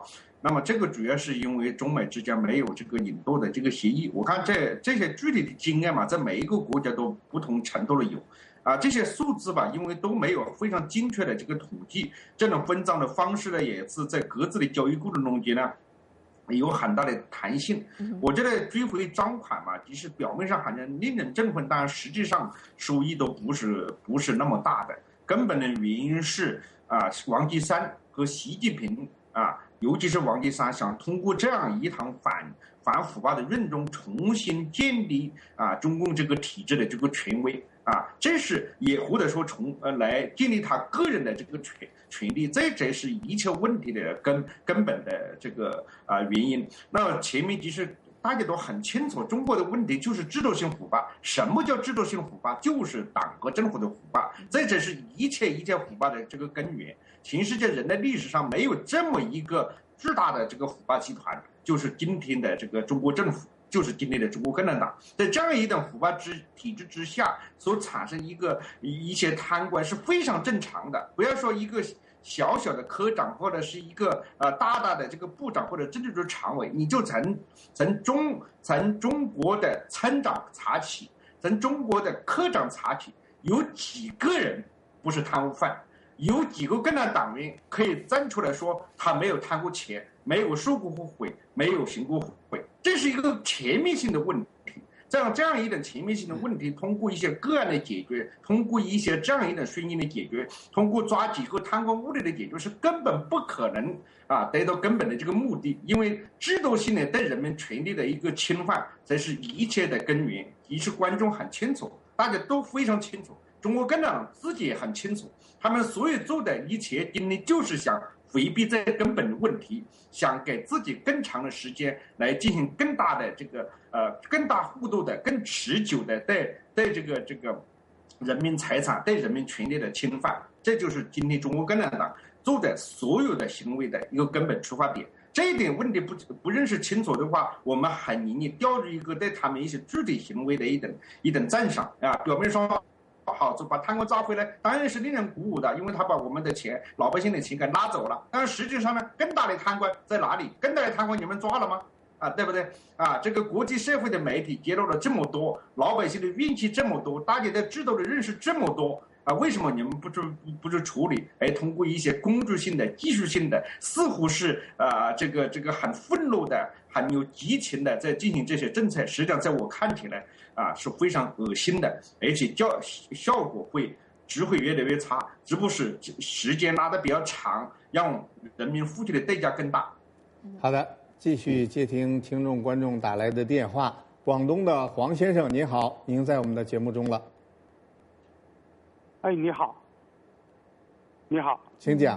那么这个主要是因为中美之间没有这个引渡的这个协议。我看这些具体的经验嘛，在每一个国家都不同程度的有。这些数字吧，因为都没有非常精确的这个统计，这种分账的方式呢，也是在各自的交易过程中间呢，有很大的弹性。我觉得追回赃款嘛，即使表面上好像令人振奋，但实际上收益都不是那么大的。根本的原因是王岐山和习近平尤其是王岐山想通过这样一场反腐败的运动，重新建立中共这个体制的这个权威。这是也或者说来建立他个人的这个权利，这是一切问题的根本的这个原因。那前面其实大家都很清楚，中国的问题就是制度性腐败。什么叫制度性腐败？就是党和政府的腐败，这是一切腐败的这个根源。全世界人类历史上没有这么一个巨大的这个腐败集团，就是今天的这个中国政府，就是今天的中国共产党。在这样一种腐败体制之下所产生一些贪官是非常正常的。不要说一个小小的科长，或者是一个大的这个部长或者政治局常委，你就从中国的村长查起，从中国的科长查起，有几个人不是贪污犯？有几个共产党员可以站出来说他没有贪过钱，没有受过贿，没有行过贿？这是一个全面性的问题。这样一种全面性的问题，通过一些个案的解决，通过一些这样一种声音的解决，通过抓几个贪官污吏的解决，是根本不可能得到根本的这个目的。因为制度性的对人民权利的一个侵犯，这是一切的根源。其实观众很清楚，大家都非常清楚，中国共产党自己也很清楚，他们所有做的一切精力就是想回避这根本的问题，想给自己更长的时间来进行更大的这个更大幅度的、更持久的对这个人民财产、对人民权利的侵犯。这就是今天中国共产党做的所有的行为的一个根本出发点。这一点问题不认识清楚的话，我们很容易掉入一个对他们一些具体行为的一等赞赏表面上好，就把贪官抓回来，当然是令人鼓舞的，因为他把我们的钱、老百姓的钱给拉走了。但是实际上呢，更大的贪官在哪里？更大的贪官你们抓了吗？对不对？这个国际社会的媒体揭露了这么多，老百姓的怨气这么多，大家对制度的认识这么多。为什么你们不去处理？通过一些工具性的、技术性的，似乎是这个很愤怒的、很有激情的在进行这些政策，实际上在我看起来是非常恶心的，而且效果只会越来越差，只不过是时间拉得比较长，让人民付出的代价更大。 好的，继续接听听众观众打来的电话。广东的黄先生您好，您在我们的节目中了。 你好，你好， 请讲。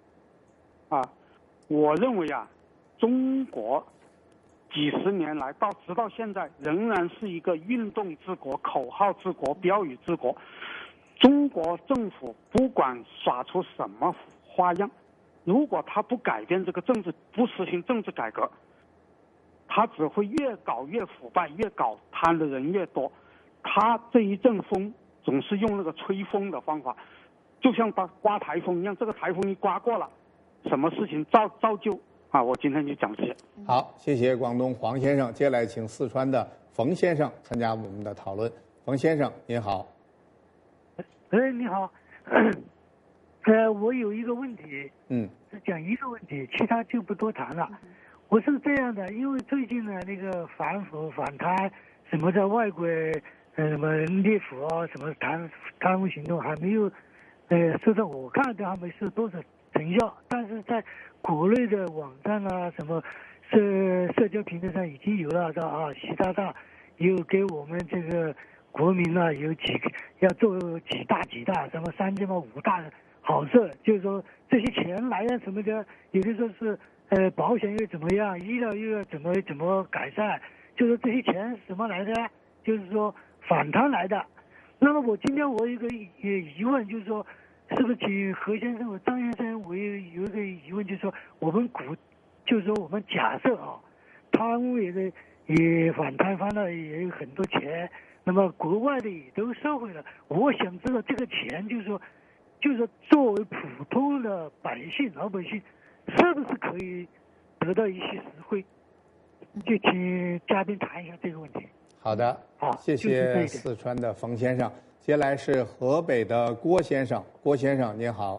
我认为中国几十年来直到现在仍然是一个运动之国、口号之国、标语之国。中国政府不管耍出什么花样，如果他不改变这个政治，不实行政治改革，他只会越搞越腐败，越搞贪的人越多。他这一阵风总是用那个吹风的方法，就像刮台风一样，这个台风一刮过了，什么事情照旧。我今天就讲这些。 好，谢谢广东黄先生。接下来请四川的冯先生参加我们的讨论。冯先生您好。 你好。我有一个问题，只讲一个问题，其他就不多谈了。我是这样的，因为最近呢那个反腐反贪什么在外国什么猎腐什么贪污行动还没有受到我看都还没受多少成效，但是在国内的网站什么社交平台上已经有了习大大有给我们这个国民有要做几大什么3件5大好事，就是说这些钱来什么的，有的说是保险又怎么样，医疗又要怎么改善，就是这些钱什么来的，就是说反贪来的。那么我今天我有一个疑问，就是说是不是请何先生和张先生，我有一个疑问，就是说我们就是说我们假设贪污也反贪翻了也有很多钱，那么国外的也都收回了，我想知道这个钱就是说作为普通的老百姓是不是可以得到一些实惠。就请嘉宾谈一下这个问题。 好的， 好， 谢谢四川的冯先生。接下来是河北的郭先生，郭先生您好。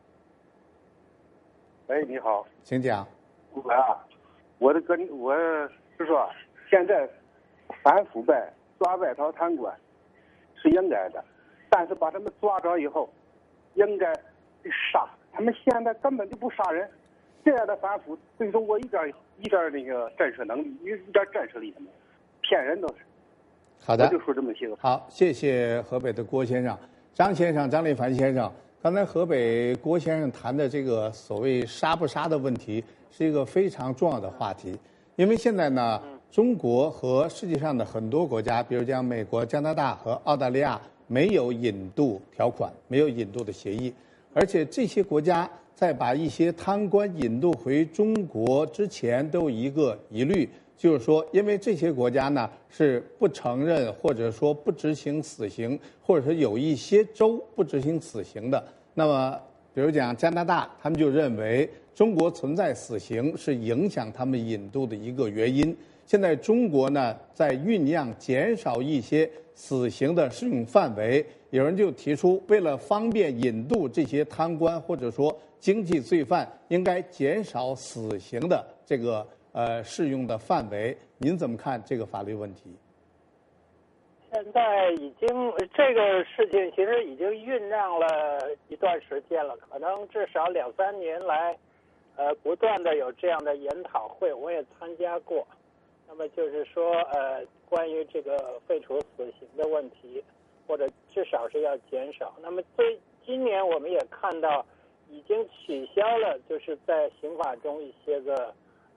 哎，你好， 请讲。 我是说，现在反腐败、抓外逃贪官是应该的，但是把他们抓着以后，应该杀。他们现在根本就不杀人，这样的反腐对中国一点那个震慑能力，一点震慑力都没有，骗人都是。 好的， 我就说这么些个。 好，谢谢河北的郭先生、张先生、张立凡先生。刚才河北郭先生谈的这个所谓杀不杀的问题，是一个非常重要的话题。因为现在呢，中国和世界上的很多国家，比如讲美国、加拿大和澳大利亚，没有引渡条款，没有引渡的协议，而且这些国家在把一些贪官引渡回中国之前，都有一个疑虑。就是说，因为这些国家呢是不承认或者说不执行死刑，或者说有一些州不执行死刑的。那么，比如讲加拿大，他们就认为中国存在死刑是影响他们引渡的一个原因。现在中国呢在酝酿减少一些死刑的适用范围，有人就提出，为了方便引渡这些贪官或者说经济罪犯，应该减少死刑的这个适用的范围。您怎么看这个法律问题？ 现在已经这个事情其实已经酝酿了一段时间了，可能至少2-3年来，不断的有这样的研讨会，我也参加过。那么就是说，关于这个废除死刑的问题，或者至少是要减少。那么今年我们也看到，已经取消了，就是在刑法中一些个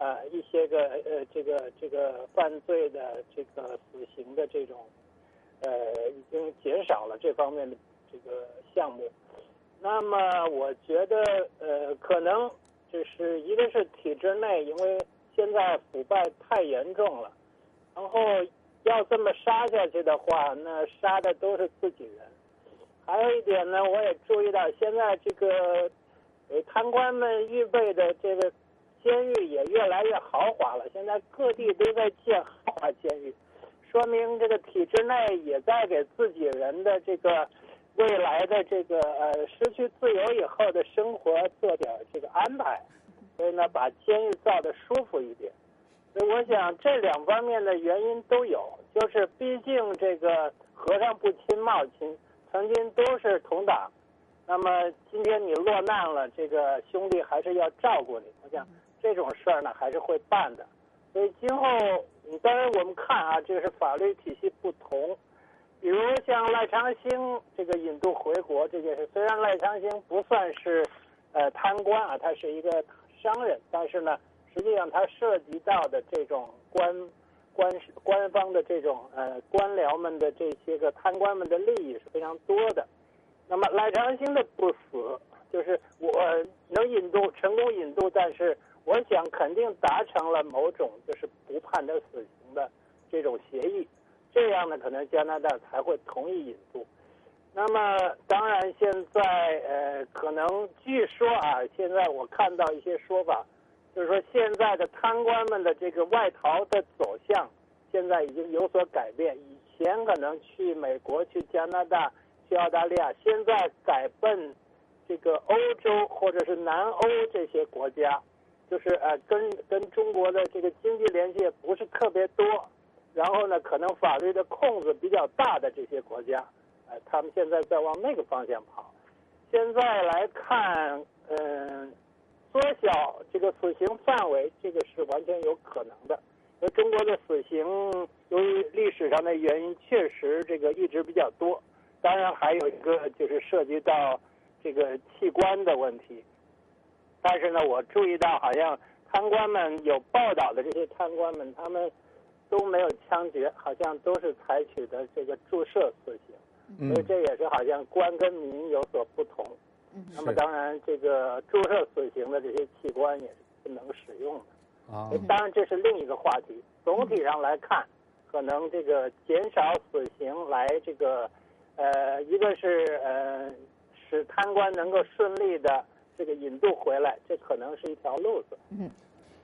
这个犯罪的这个死刑的这种，已经减少了这方面的这个项目。那么我觉得，可能就是一个是体制内，因为现在腐败太严重了，然后要这么杀下去的话，那杀的都是自己人。还有一点呢，我也注意到现在这个给贪官们预备的这个监狱也越来越豪华了，现在各地都在建豪华监狱，说明这个体制内也在给自己人的这个未来的这个失去自由以后的生活做点这个安排，所以呢把监狱造得舒服一点。所以我想这两方面的原因都有，就是毕竟这个和尚不亲冒亲，曾经都是同党，那么今天你落难了，这个兄弟还是要照顾你，我想这种事儿呢还是会办的。所以今后当然我们看啊，这是法律体系不同，比如像赖昌星这个引渡回国这件事，虽然赖昌星不算是贪官啊，他是一个商人，但是呢实际上他涉及到的这种官方的这种官僚们的这些个贪官们的利益是非常多的。那么赖昌星的不死，就是我能成功引渡，但是我想肯定达成了某种就是不判他死刑的这种协议，这样呢可能加拿大才会同意引渡。那么当然现在可能据说啊，现在我看到一些说法，就是说现在的贪官们的这个外逃的走向现在已经有所改变，以前可能去美国、去加拿大、去澳大利亚，现在改奔这个欧洲或者是南欧这些国家，就是跟中国的这个经济联系也不是特别多，然后呢可能法律的空子比较大的这些国家，他们现在在往那个方向跑。现在来看，缩小这个死刑范围，这个是完全有可能的。因为中国的死刑由于历史上的原因，确实这个一直比较多。当然还有一个就是涉及到这个器官的问题。但是呢，我注意到好像贪官们有报道的这些贪官们，他们都没有枪决，好像都是采取的这个注射死刑。所以这也是好像官跟民有所不同。那么当然这个注射死刑的这些器官也是不能使用的。当然这是另一个话题。总体上来看，可能这个减少死刑来这个一个是使贪官能够顺利的这个引渡回来，这可能是一条路子。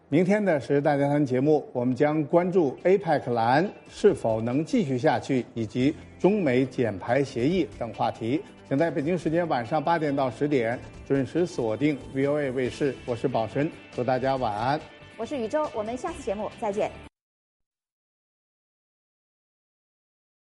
明天的时事大家谈节目，我们将关注 APEC 蓝是否能继续下去，以及中美减排协议等话题。请在北京时间晚上8点到10点准时锁定 VOA 卫视，我是宝神，祝大家晚安。 我是宇宙，我们下次节目再见。